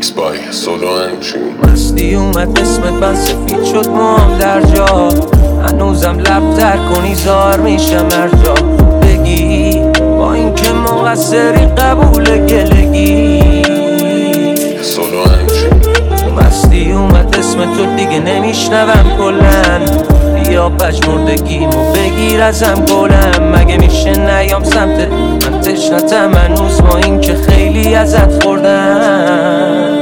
میکس بای سولو انجین. مستی اومد اسمت من سفید شد موام در جا، هنوزم لب تر کنی زار میشم هر جا بگی با این که مقصری قبول گلگی. سولو انجین. مستی اومد اسم تو دیگه نمیشنوم کلن، بیا پژمردگیمو بگیر ازم گلم. مگه میشه نیام سمتت من تشنتم هنوز با این که خیلی ازت خوردم.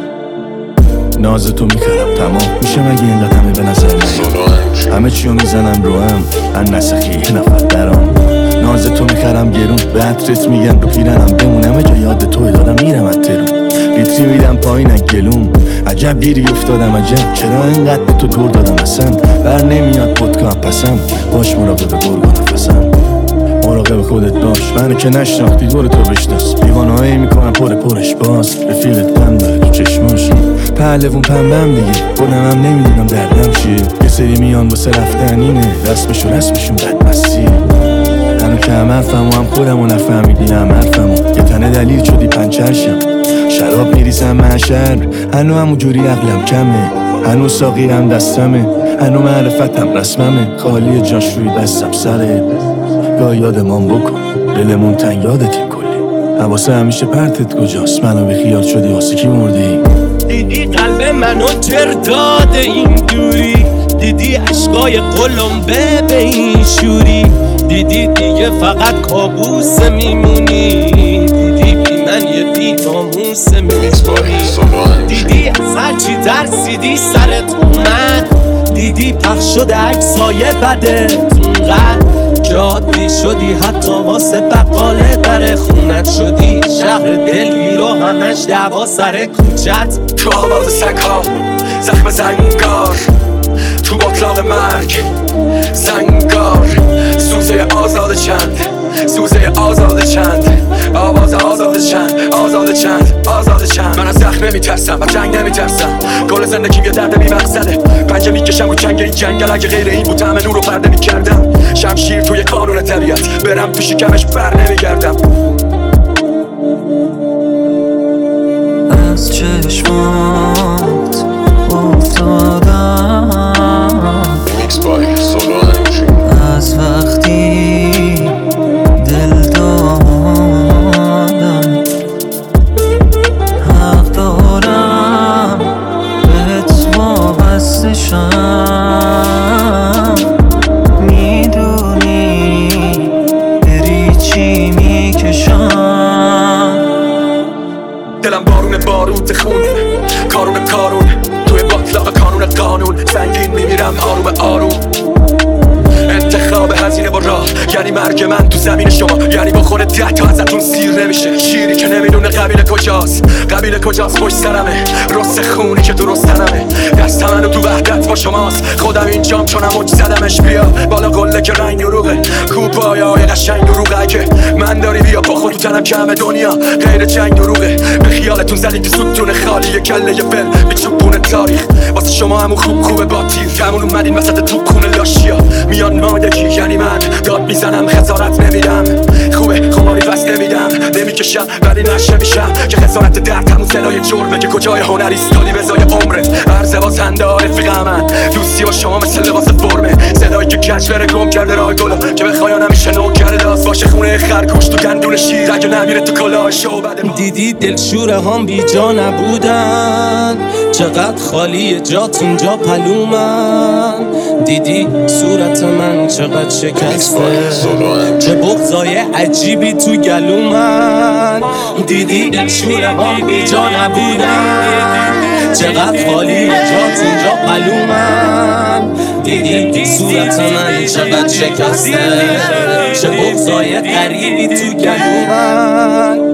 ناز تو میخرم تمام میشه مگه اینقدر همه به نظر نیم، همه چیو میزنم رو هم ان نسخی یه نفر درام. ناز تو میخرم گرون به عطرت میگن رو پیرنم بمونم جا یاد توی دارم میرم از ترون بیتری میدم پایین از گلوم. عجب گیری افتادم عجب چرا اینقدر به تو دور دادم اصلا بر نمیاد پدکام پسم. باش مراقب گرگا نفسم، مراقب خودت باش منو که نشناختی دور تو بشناس. دیوانهایی میکنم پرش باز رفیقت دم داره تو چشماش پهلوون پنبم دیگه خودم هم نمیدونم دردم چیه. یه سری میان واسه رفتن اینه رسمشون بدمستیه. منو که هم حرفم و هم خودم و نفهمیدی هم حرفمو یه تنه دلیل شدی پنچرشم. شراب میریزم محشر هنو همون جوری عقلم کمه، هنو ساقیم دستمه، هنو معرفتم رسممه. خالی جاش روی دستم سره گاه یادمان بکن دلمون تنگ یادتیم کلی. حواسه همیشه پرتت کجاست منو به خیال شدی واسه کی مردی. دیدی قلب منو تر داده این دوری، دیدی عشقای قلمبه به این شوری، دیدی دیگه فقط کابوس میمونی، دیدی بی من یه بی ناموس میمونی، دیدی از هرچی ترسیدی سرت اومد، دیدی پخش شده عکسای بدت اونقدر که عادی شدی حتی واسه بقاله در خونت شدی شهر دلگیر و همش دعوا سر کوچت. تو آواز سگ‌ها زخم زنگار، تو باطلاق مرگ زنگار، سوزه آزاد چند، سوزه آزاد چند، آواز آزاد چند، آزاد چند، آزاد چند. من از زخم نمیترسم و جنگ نمیترسم، گل زندگیم یه درد بی مقصده. پنجه میکشم رو جنگ این جنگل، اگه غیر این بود همه نور رو پرده میکردم. شمشیر توی کانون طبیعت برم تو شکمش بر نمیگردم. از چشمات افتادم میکس بای سولو انجین. از وقتی دل دادم حق دارم بهت وابسته شم. میدونی بری چی میکشم. دلم بارون باروت خون، کارون توی باطلاق قانون سنگین میمیرم آروم آروم. انتخاب هزینه با راه یعنی مرگ من تو زمین شما، یعنی با خود 10 تا ازتون سیر نمیشه. شیری که نمیدونه قبیله کجاست پشت سرمه، رست خونی که درست تنمه. دست منو تو وحدت با شماست، خودم اینجام چونم اوج زدمش. بیا بالا قله که رنگ دروغه، کوپایای قشنگ دروغه. اگه من داری بیا با خود تو تنم کمه، دنیا غیر جنگ دروغه. به خیالتون زدین تو ستون خالی کله فل میچوبونه تاریخ واسه شما همون خوبه با تیر. کمون اومدین وسط توپخونه لاشیا میان مادگی، یعنی من داد میزنم خسارت نمیدم. خوبه خماری بس نمیکشم ولی نشه میشم که خسارت درد همون صدای جرمه که کجای هنر ایستادی بزای عمرت. عرض بازنده رفیق من دوستی با شما مثل لباس فرمه، صدایی که کج بره گم کرده راه گلا که بخوای نمیشه نوکر داست باشه خونه خرگوش تو گندون شیر اگه نمیره تو کلاه شعبده. دیدی دلشوره هم بی جا نبودن، چقدر خالی جات اینجا پلومن، دیدی صورت من چقدر شکسته، چه بغضای عجیبی تو گلومن، دیدی دلشوره هم بی جا نبودن، چقدر خالی جات اینجا پلومن، دیدی صورت من چقدر شکسته، چه بغضای غریبی تو گلومن.